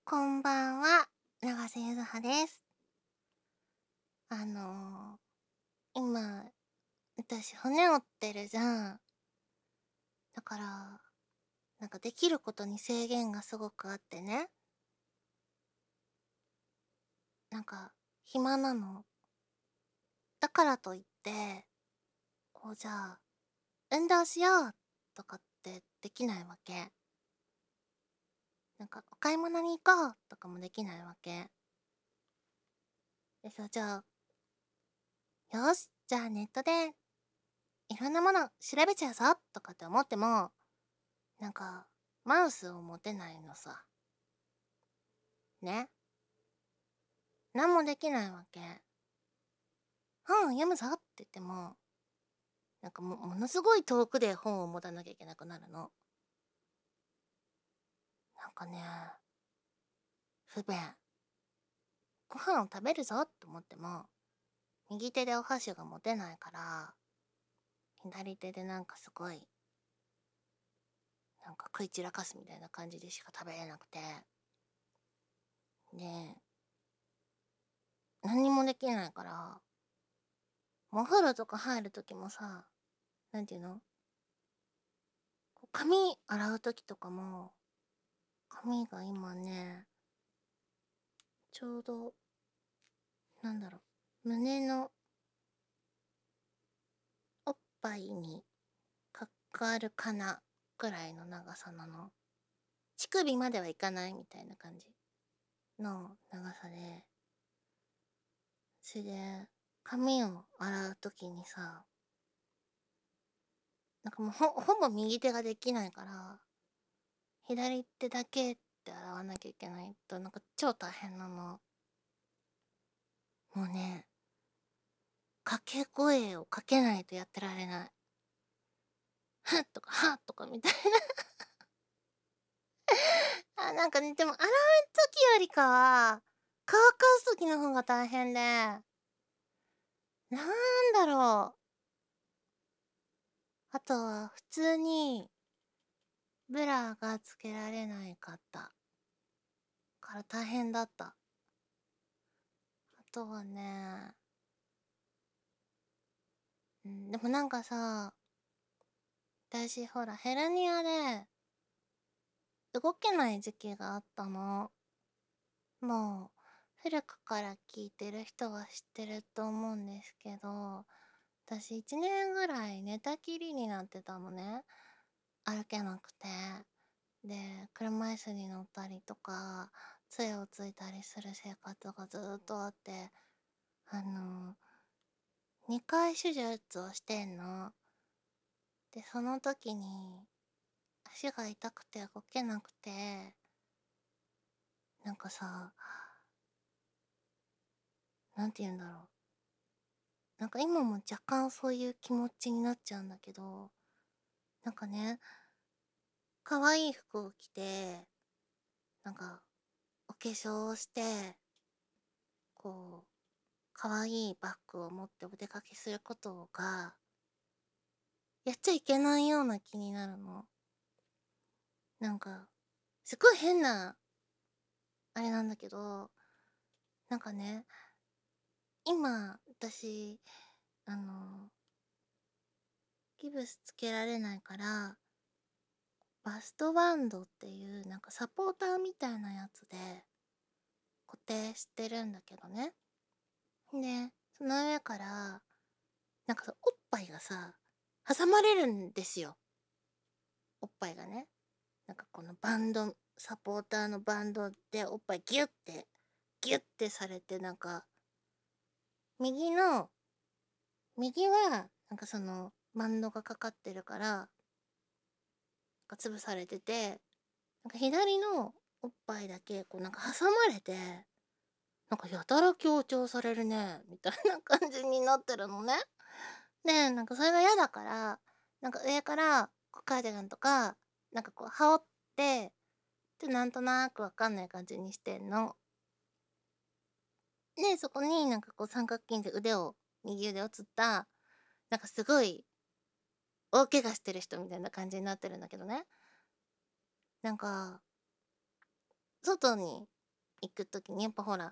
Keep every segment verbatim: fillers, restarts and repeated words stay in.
こんばんは、永瀬ゆずはです。あのー、今、私骨折ってるじゃん。だから、なんかできることに制限がすごくあってね。なんか、暇なの。だからといって、こうじゃあ、運動しようとかってできないわけ。なんか、お買い物に行こうとかもできないわけ。でさ、じゃあ、よし、じゃあネットでいろんなもの調べちゃうぞとかって思っても、なんか、マウスを持てないのさ。ね。何もできないわけ。本を読むぞって言っても、なんかもものすごい遠くで本を持たなきゃいけなくなるの。なんかね、不便。ご飯を食べるぞって思っても、右手でお箸が持てないから、左手でなんかすごい、なんか食い散らかすみたいな感じでしか食べれなくて。で、何にもできないから、お風呂とか入るときもさ、なんていうの、こう髪洗うときとかも、髪が今ね、ちょうど、なんだろう、胸のおっぱいにかかるかなぐらいの長さなの。乳首まではいかないみたいな感じの長さで、それで、髪を洗うときにさ、なんかもうほ、ほぼ右手ができないから、左手だけって洗わなきゃいけないと、なんか超大変なの。もうね、掛け声をかけないとやってられない。はっとかはっとかみたいな。あ、なんかね、でも洗う時よりかは、乾かす時の方が大変で、なんだろう。あとは普通にブラがつけられないかったから大変だった。あとはね、うん、でもなんかさ、私ほらヘルニアで動けない時期があったの。もう古くから聞いてる人は知ってると思うんですけど、私いちねんぐらい寝たきりになってたのね。歩けなくて。で、車椅子に乗ったりとか、杖をついたりする生活がずーっとあって、あの、にかい手術をしてんの。で、その時に足が痛くて動けなくて、なんかさ、なんて言うんだろう。なんか今も若干そういう気持ちになっちゃうんだけど、なんかね、可愛い服を着て、なんか、お化粧をして、こう、可愛いバッグを持ってお出かけすることが、やっちゃいけないような気になるの。なんか、すごい変な、あれなんだけど、なんかね、今、私、あの、ギブスつけられないから、バストバンドっていう、なんかサポーターみたいなやつで固定してるんだけどね。で、その上から、なんかさ、おっぱいがさ、挟まれるんですよ。おっぱいがね。なんかこのバンド、サポーターのバンドでおっぱいギュッて、ギュッてされて、なんか、右の、右は、なんかその、バンドがかかってるから、なんか潰されてて、なんか左のおっぱいだけ、こうなんか挟まれて、なんかやたら強調されるね、みたいな感じになってるのね。で、なんかそれが嫌だから、なんか上からこうカーディガンとか、なんかこう羽織って、で、なんとなくわかんない感じにしてんの。で、そこになんかこう三角筋で腕を、右腕をつった、なんかすごい大怪我してる人みたいな感じになってるんだけどね。なんか、外に行く時にやっぱほら、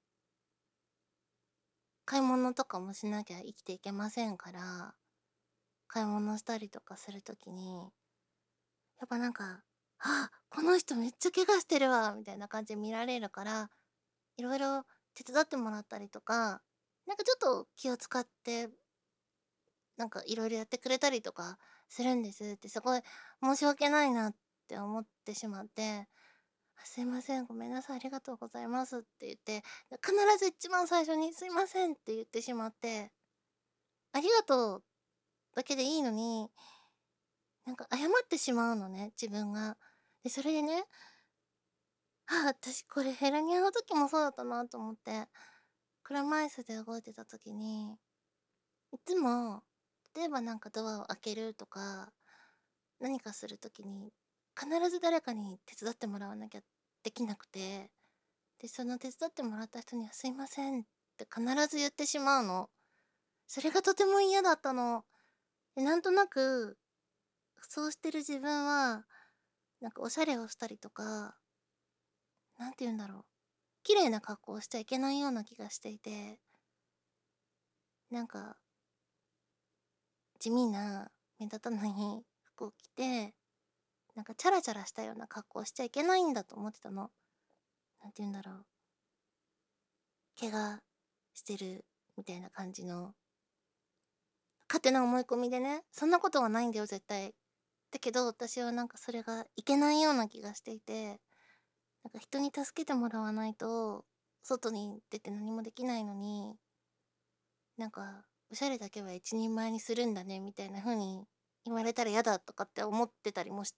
買い物とかもしなきゃ生きていけませんから、買い物したりとかする時に、やっぱなんか、あ、この人めっちゃ怪我してるわ、みたいな感じで見られるから、いろいろ手伝ってもらったりとか、なんかちょっと気を使って、なんかいろいろやってくれたりとかするんですって、すごい申し訳ないなって思ってしまって、あ、すいません、ごめんなさい、ありがとうございますって言って、必ず一番最初にすいませんって言ってしまって、ありがとうだけでいいのに、なんか謝ってしまうのね、自分が。で、それでね、あ、私これヘルニアの時もそうだったなと思って、車椅子で動いてた時に、いつも、例えばなんかドアを開けるとか、何かする時に、必ず誰かに手伝ってもらわなきゃできなくて、で、その手伝ってもらった人にはすいませんって必ず言ってしまうの。それがとても嫌だったの。で、なんとなく、そうしてる自分は、なんかおしゃれをしたりとか、なんて言うんだろう。綺麗な格好をしちゃいけないような気がしていて、なんか地味な目立たない服を着て、なんかチャラチャラしたような格好をしちゃいけないんだと思ってたの。なんて言うんだろう。怪我してるみたいな感じの、勝手な思い込みでね、そんなことはないんだよ、絶対。だけど私はなんかそれがいけないような気がしていて、なんか人に助けてもらわないと、外に出て何もできないのに、なんか、おしゃれだけは一人前にするんだね、みたいな風に言われたら嫌だとかって思ってたりもして、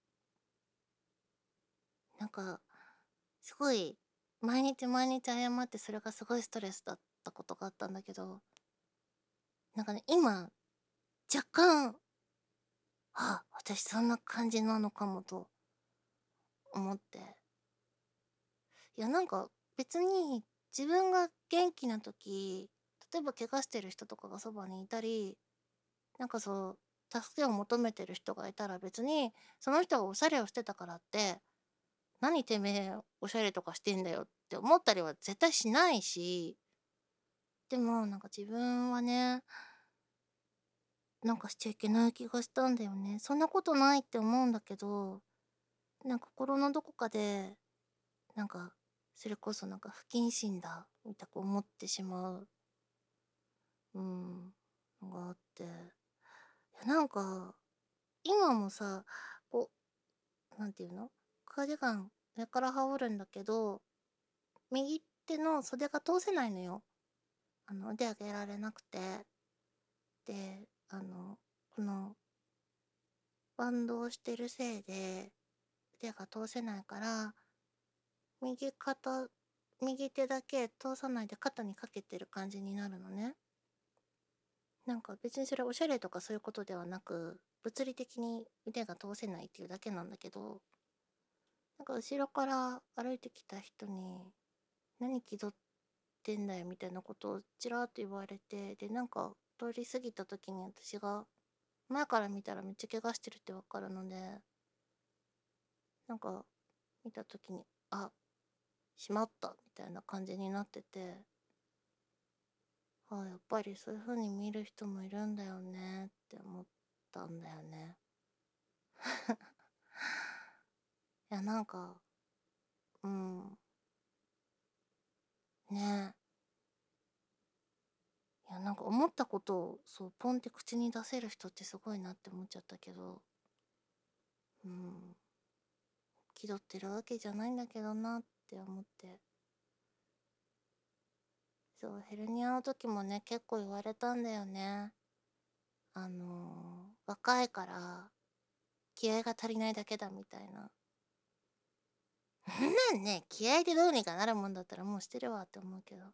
なんか、すごい、毎日毎日謝ってそれがすごいストレスだったことがあったんだけど、なんかね、今、若干、あ、私そんな感じなのかもと思って。いや、なんか別に自分が元気な時、例えば怪我してる人とかがそばにいたり、なんかそう、助けを求めてる人がいたら別に、その人がおしゃれをしてたからって、何てめえおしゃれとかしてんだよって思ったりは絶対しないし、でもなんか自分はね、なんかしちゃいけない気がしたんだよね。そんなことないって思うんだけど、なんか心のどこかで、なんか、それこそなんか不謹慎だ、みたく思ってしまう、うん、のがあって。いやなんか、今もさ、こう、なんていうの、カーディガン上から羽織るんだけど、右手の袖が通せないのよ。あの、腕上げられなくて。で、あの、この、バンドをしてるせいで、腕が通せないから、右肩、右手だけ通さないで肩にかけてる感じになるのね。なんか別にそれおしゃれとかそういうことではなく、物理的に腕が通せないっていうだけなんだけど、なんか後ろから歩いてきた人に、何気取ってんだよみたいなことをちらっと言われて、で、なんか通り過ぎた時に私が、前から見たらめっちゃ怪我してるってわかるので、なんか見た時に、あ、しまったみたいな感じになってて、ああ、やっぱりそういう風に見る人もいるんだよねって思ったんだよね。いや、なんか、うん、ねえ。いや、なんか思ったことを、そう、ポンって口に出せる人ってすごいなって思っちゃったけど、うん、気取ってるわけじゃないんだけどなって思って。そう、ヘルニアの時もね、結構言われたんだよね。あのー、若いから気合が足りないだけだみたいな。そんなんね、気合でどうにかなるもんだったらもうしてるわって思うけど。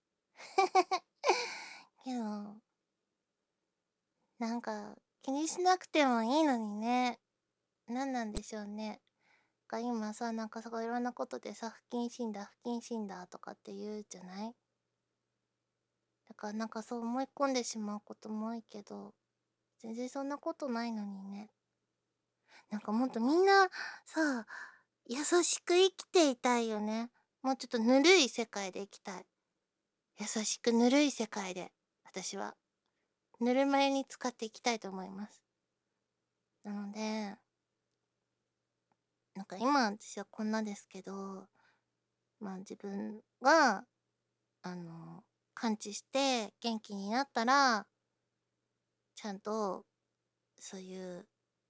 けど、なんか気にしなくてもいいのにね。なんなんでしょうね。か今さ、なんかすごいいろんなことでさ、不謹慎だ、不謹慎だとかって言うじゃない。だからなんかそう思い込んでしまうことも多いけど、全然そんなことないのにね。なんかもっとみんなさ、優しく生きていたいよね。 もうちょっとぬるい世界で生きたい。優しくぬるい世界で、私は、ぬるま湯に浸かっていきたいと思います。なのでなんか今私はこんなですけど、まあ、自分が、あの、完治して元気になったらちゃんと、そういう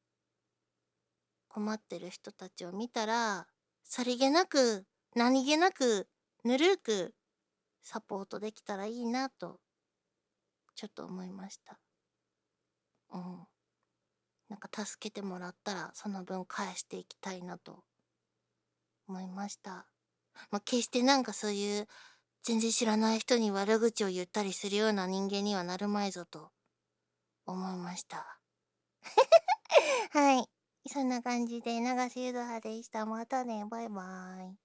困ってる人たちを見たら、さりげなく、何気なく、ぬるくサポートできたらいいなと、ちょっと思いました。うん。なんか助けてもらったら、その分返していきたいなと思いました。ま、決してなんかそういう、全然知らない人に悪口を言ったりするような人間にはなるまいぞと思いました。はい。そんな感じで、永瀬柚葉でした。またね、バイバーイ。